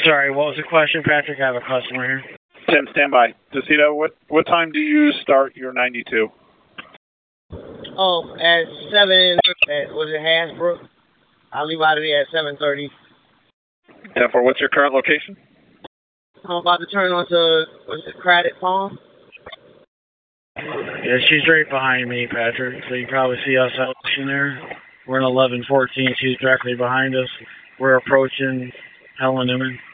Sorry, what was the question, Patrick? I have a customer here. Tim, stand by. Decito, what time do you start your 92? Oh, at 7, was it Hasbrook? I'll leave out of there at 7:30. 10-4, what's your current location? I'm about to turn onto, what's it, Craddock Farm? Yeah, she's right behind me, Patrick, so you probably see us out there. We're in 1114, she's directly behind us. We're approaching Helen Newman.